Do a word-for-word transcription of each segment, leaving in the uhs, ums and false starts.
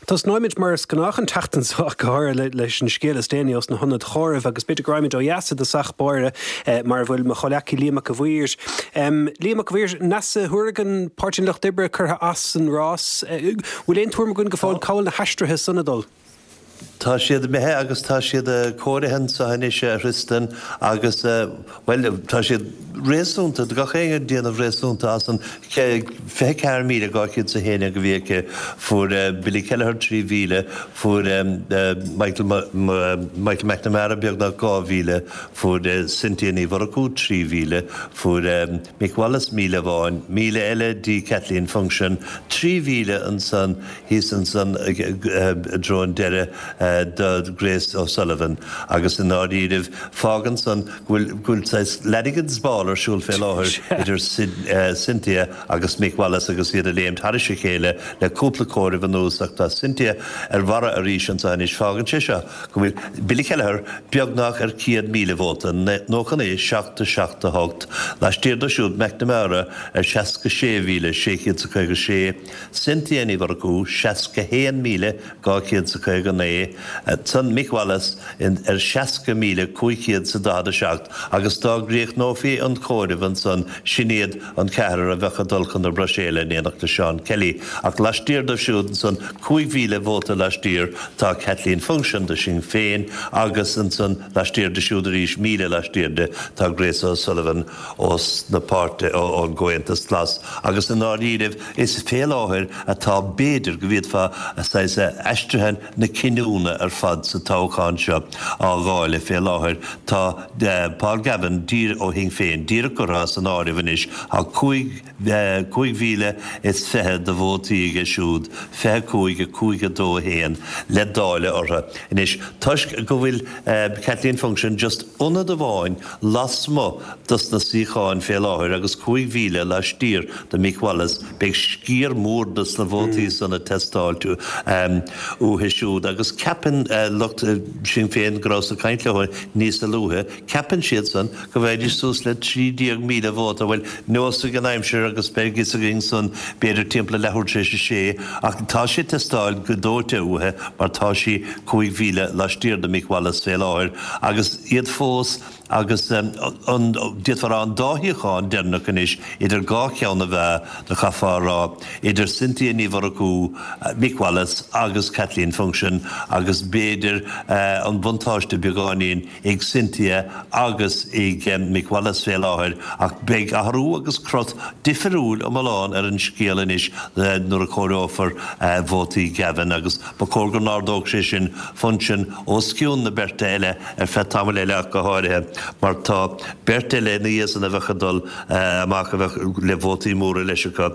Tás náimiid mar scanach an tatan sa gáir leis an scéal déine os na honna chorah agus bit graimid ó jaasa de sachbáire mar bhfuil me choleaci líama go bhhuiir. Líama go bhhuiir nasa thugan páirtin lech dibre chutha as an rás. Bhfuil éon tuairm gon go fáil cáil na heistrithe sanadal? Tá siad methe agus tá siad cóirithen sa hanis ristan agus well tá siad réasúnta gach éige déanamh réasúnta as an fe ceir míle gáiciid sa héine go bhíocha fuair Billy Kelleher trí mhíle fuair Michael McNamara beag na gá mhíle fuair Cynthia Ní Mhoracú trí mhíle fuair Mick Wallace míle bháin míle eile dí Kathleen Function trí mhíle an san hís an san drón deire the Grace O'Sullivan agus in áíirih fágan san gúil ledigans bálar siúil fé láthir idir Cynthia agus Mick Wallace agus iad a léim tarise chéile le cúpla cóirih an núsach tá Cynthia ar bhara a ríis an sanis fágan sise go bhfuil Billy Kelleher beagnach ar cíad míle bhóta nóchan é seachta seachta hogt leis tíir do siúd McNamara ar seasca sé mhíle séchéad sa chuige sé Cynthia Ní Mhoracú seasca héan míle gáchéad sa chuige né san Mick Wallace ar seasca míle cúicéad sa dáda seacht agus tá gréoch nófií an cóirih an san sinéad an cearar a bhecha dulchan ar Braséile néanach le Sean Kelly ach leistír do siúd san cúig mhíle bhóta leistír tá Kathleen Function de Sinn Féin agus an san leistír de siúd a ríis míle leistír de tá Grace O'Sullivan os na páirte ón Goantas Glas agus an áíirih is fé láthir atá béidir go bhíad fá eistrithen na cinúna ar fad sa tácháin seo á gáile fé láthir tá Paul Gavin dír ó hing féin dír go rás an áirimhanis a cúig mhíle is fethe de bhótaí ige siúd fethe cúige cúige dó héan le dáile ortha inis tuis go bhfuil Kathleen Function just una do bháin las mo dus na sícháin fé láthir agus cúig mhíle leis tír de Mick Wallace beag scír mór dus na bhótaí sanna testáilú uhe siúd agus ceapan lucht sin féin grás a caiintleáin níos na luthe ceapan siad san go bhhéidir sús le trídíag míle bhóta bhfuil nósta gan aimseir agus begis a gin san beidir timpla lethúir sé sé ach tá sé testáil go dóirte uthe mar tá sí cúig mhíle leis tír de Mick Wallace fé láthir agus iad fós agus díadfar an dáthíáin dernach inis idir gá ceanna bheith de chafárá idir Cynthia Ní Mhoracú Mick Wallace agus Kathleen Function agus béidir an buntáiste beagáinín ag Cynthia agus ag Mick Wallace fé láthir ach beag athrú agus crot difriúil am aláin ar an scéal inis nuair a chóireáfar bhótaí Gavin agus ba cógur nádóg sé sin Function ó sciún na berta eile ar fed tamil eile go háirithe mar tá berta eile na dhéas an a bhecha dul amach a bheith le bhótaí móra leisicha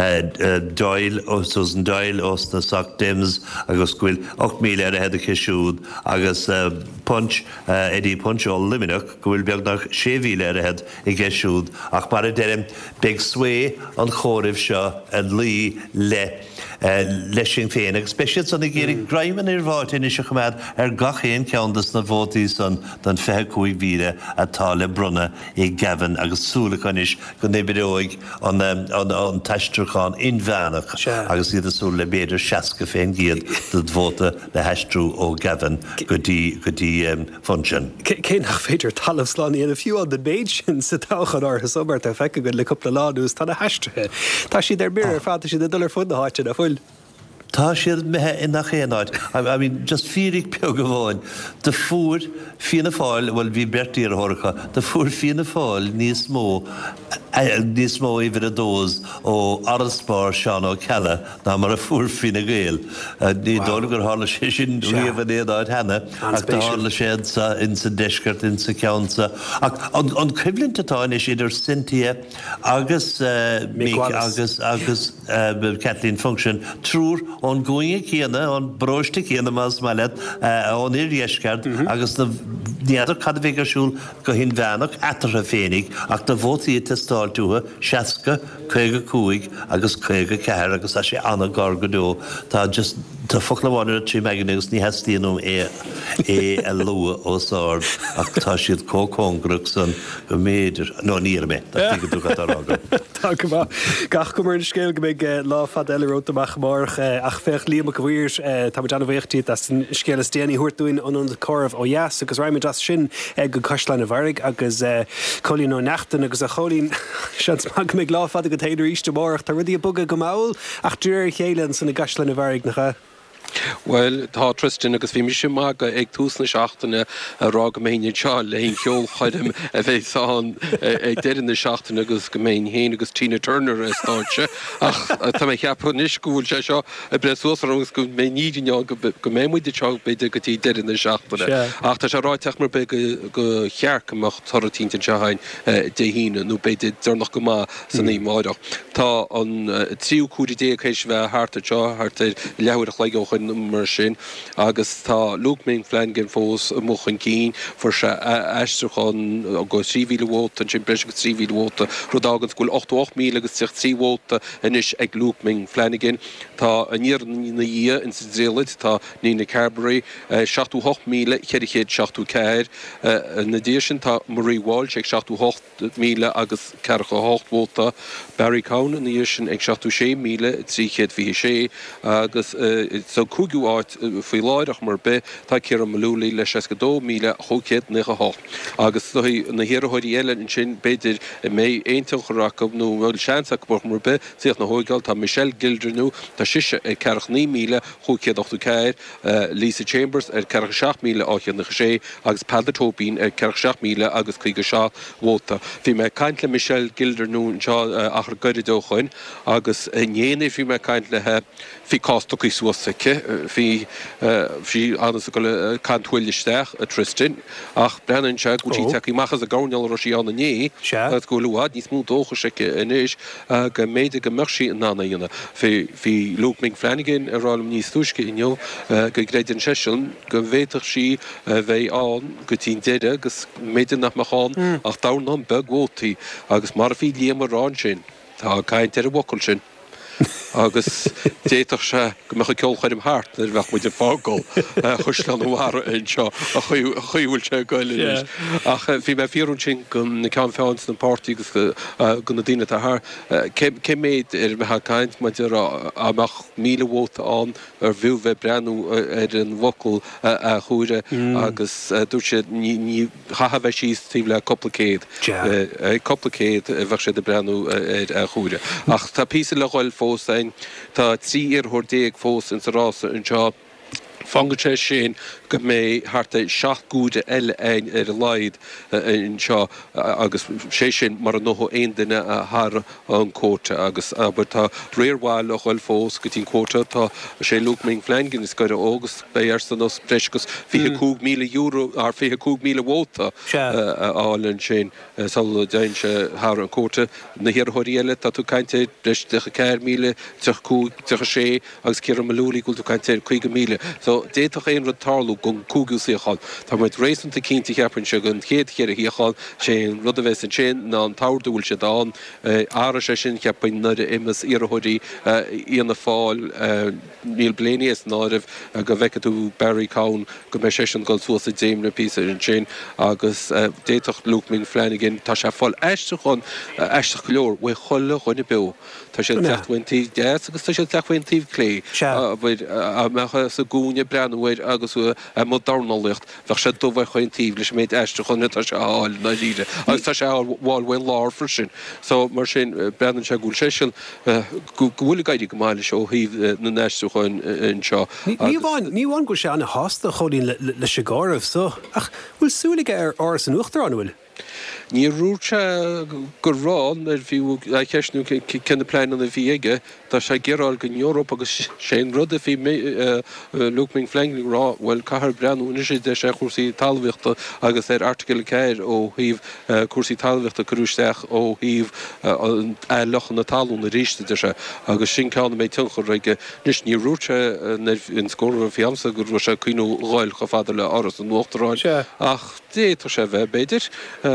Doyle ó Susan Doyle os na Sac Dems agus gúil ocht míle ar a head a chisúd agus Punch Eddie Punch ó Liminach go bhfuil beagnach sé mhíle ar a head i gceisiúd ach mar a deirem beag swé an chóiribh seo an lí le leis sin féin agus speisiad san i géirí graimen ar bháin is a chumad ar gachéon ceandas na bhótaí san don fethe cúig mhíle atá le brunna i Gavin agus súlachanis go nébidóig an teistrúcháin inmheánach agus iad a súla le béidir seasca féin giad do bhóta le heistrú ó Gavin go dtí go dtí Function. Cé nach féidir talamh sláán íana fiú an den méid sin sa táchan ortha sobart a feice go le cúpla láús tá na heistrithe. Tá siad ar beir ar fáta siad a dul ar fud na háite a fuil. Tá siad methe in nach chéanáid. I mean, just fírig peag go bháin. De fuair fianna fáil, bhfuil bhí bertaí ar thorcha, de fuair fianna fáil níos mó níos mó idir a dós ó Araspár Seán ó Cella ná mar a fuair fianna gael. Ní dóla gur hála sé sin riamh éadáid hena ach tá hála séad sa in sa deisceart in sa ceansa. An cuimhlinn atáin is idir Cynthia agus Mick agus agus Kathleen Function trúr ón gúine chéana ón bróiste chéana más maiile ón ir dheisceart agus na níadidir cad bhéigirsúil go hin bheanach atar a fénig ach na bhótaí testáiltútha seasca chuige cúig agus chuige ceair agus a sé anna gar go dó tá just Tá folahhaine trí meganús ní heíanú é é a lua ósáir ach tá siad cócóngrach san go méidir nó níor mé tú arága. Tá go bh gach go mar scéil go mbeid lá fad eilerótamach mar ach fech líam go bhhuiir tá deanna bhéchttí scéile déanaí thuirtúin an an choirh ó jaas agus raimime as sin ag go caiislein a bharrig agus cholín ó nachtain agus a cholín sean mag mé lá fad go téidir iste marach tá rudí a bugad go máil ach dúir chéilen san na gaslein a bharrig nach. Well, tá Tristan agus bhí mis mag ag túsna seachtainna a rá go méine teáil le hén ceol chuidim a bheith sáin ag deidir na seachtainna agus go méin héin agus Tina Turner is stáitse ach tá mé cheapú níos gúil sé seo a breúsar agus go mé níidirne go mémuid de teag beidir go tí deidir na seachtainna. Ach tá sé ráiteach mar be go chearcamach tartínta tehain de híine nó beidir dúnach go má san í máideach. Tá an tríú cúdi dé chééis bheith háta teo hart leabhar le mar sin agus tá Luke Flanagan fós a mochan cín for se eistrachan go tríhíle vóta an sin breis go tríhíle vóta rudágan gúil ochtó míle agus trí vóta inis ag Luke Flanagan tá a níor na í in Zéland tá Nina Carberry seachtú míle cheirichéad seachtú ceir na dé sin tá Marie Walsh ag seachtú míle agus cecha hocht vóta Barry Cowan na dé sin ag seachtú sé míle tríchéad bhí sé agus so cúgu áit faoi láideach mar be tá céar an malúlaí leis go dó míle chócéad na há. Agus na hiarthóirí eile in sin beidir mé éintachach nó bhil seanach bor mar be síocht na hóigáil tá Michelle Gildernú tá siise ag ceach ní míle chócéad ochtú ceir, Lisa Chambers ar ceach seach míle áchéad na sé agus Paldatóbín ar ceach seach míle agus chuige seo bhóta. Bhí me caiint le Michelle Gildernú seo achar goiridóchain agus néana bhí me caiint lethe hí cástaí suasaice hí hí anas go le canthfuilisteach a Tristan ach breann se go tí teí machchas a gáneal ro sí anna ní go luád níos mú dócha seice inis go méide go mersí an nána dhéanana. Bhí Luke Flanagan a rálam níos túisce inneo go gréidir seisiún go bhhéiteach sí bheith an go tí deide agus méidir nach meáin ach dám begótaí agus mar bhí líam rán sin tá caiint ar a bhacail sin. agus déach se go mecha ceolchaid im háart ar bheith muidir fágáil chuisleán bhhara in seo a chuúil se goile. Ach bhí me fíún sin gon na cean fáin na pártaí agus go na daine ath ce méid ar bethe caiint maidir amach míle bhóta an ar bhú bheith breanú ar an bhacail a chuúire agus dúir sé chatha bheith síos tí le coplacéad coplacéad bheith sé de breanú ar chuúire. Ach tá pí le gáil fós tá trí ar thuirdéag fós in sa rása an seo fangaté sin go mé harta seach gúide eile ein ar a leid in seo agus sé sin mar an nóth aon duine athar an cóta agus aber tá réirháil a chuil fós go tín cóta tá sé Luke Flanagan is goide agus bé ar san os breisgus fi cúg míle euro ar fi cúg míle bhóta álann sin sal dain se thar an cóta na hiarthirí eile tá tú caiinte breis decha ceir míle tuch cúg tucha sé agus céar an malúlaí gúil tú caiinte chuige míle. So déach éon rutarlú gon cúgu síáil. Tá muid rééisanta cinnta cheapann se gon chéad chéar a híáil sé rud a bheits an sin ná an táirúil se dáin ára sé sin ceapain nuair imas iarthirí íana fáil níl bléníos náibh go bhheice tú Barry Cowan go mé sé an gáil suas a déimna pí an sin agus déach Luke Flanagan tá sé fáil eiste chun eiste leor bfu cholle chuinna be. Tá sé tehaintí de agus tá sé tehaintíh clé a mecha sa gúne breanhid agus a mod darnalicht bheit sé dómh chuintíh leis méid eiste chunne tá se áil na líide. agus tá sé bháilhfuin lár fri sin. So mar sin brean se gúil sé sin bhfuil gaiidir go máile seo híh na neistú chuin in seo. Níháin go se anna hásta chodín le sigáirh so ach bhfuil súlaige ar áras an uachtar anhfuil. Ní rúte gur rán ar bhí ceisnú cinna plein an a bhí aige, tá sé ggéráil go Eorop agus sé rud a bhí Luke Flanagan rá bhfuil caithar breanúna sé de sé cuasaí talmhachta agus ar article ceir ó híh cuasaí talmhachta cruúisteach ó híh lechan na talún na ríiste de se agus sin ceanna méid tunchar aige níos ní rúte in scóir a fiamsa gur bhfuil sé cuiinú gáil go fada le áras an nuachtaráin ach dé tá sé bheith beidir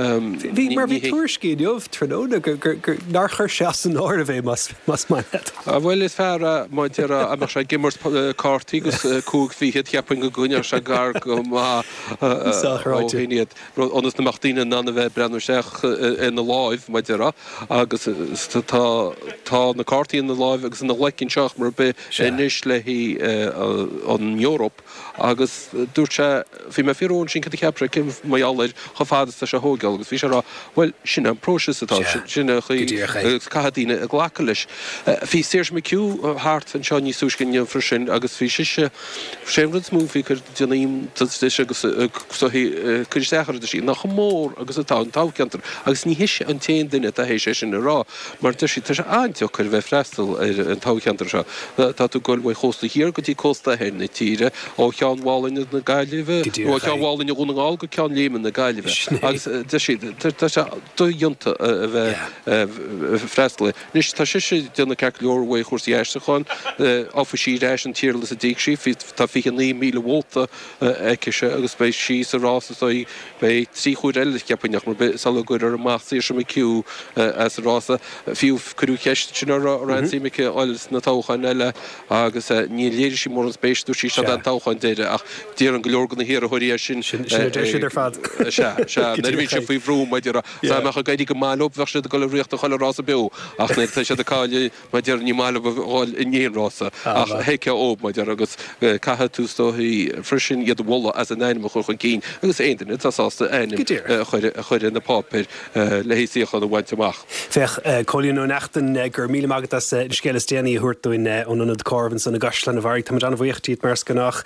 Bhí mar bhí tuairiscí neomh tróna gur nar chuir seas an áir a bheith mas mai het. Bhfuil is fear maidar a mar sé gimmars cátaí gus cúg fihe teappain go gúnear se gar go máhéiad onas na machtíine na bheith brenn seach ina láimh maidara agus tá na cátaí na láimh agus na lecinn seach mar be níos le hí an Eorop agus dúirte bhí me fiún sin cad ceapra cin maiáir cho fádas a se hógeil agus bhí se rá bhfuil sin an prósis atá sinna caidíine a ghlacha leis. Bhí séir me ciú háart an seo ní súscin frisin agus bhí siise séimrad smúfií chu denaím agus chuisteachar sí nach mór agus atá an táceantar agus ní hiise an té duine a hééis sé sin rá mar tu sí tá se ainteo chu bheith freistal ar an táceantar seo. Tá tú goil bh chósta hir go dtí cósta hen na tíre ó cheanháin na gaiileh ó cheanháin a gúnaáil go cean léman na gaiileh agus dúionta a bheith freistala. Nis tá si sé duna ce leorhha chuirsaí eisteáin áfa sí éis an tíirlas a ddíag sí tá fi an ní míle bhóta eice agus bééis sí a rása bei trí chuúd eile cepaneach mar sal goir ar amachsaí sem ciú as rása fiú chuú cheist sin ransaimice áiles na táchain eile agus ní léidir sí mór an spéisú sí se an táchain déide ach díar an goorgan na hir a choirí sin siidir fad ví sé faoi bhrú maidir mecha gaiidir go máop bhe se go riocht a choile rása be ach ne sé a cáile maidir ní máile bháil inéonrása ach heice ó maidir agus cathe tústóí frisin iad bhla as an einime chu chun cín agus éidirine tásásta einim chuir in na pápir le hííocha a bhaintteach. Fech choíonú nachtain gur míle agat as scéile déanaí thuirtúin ónad cáhann san na gaslan a bharí tá an bhhaochtíad mar gannach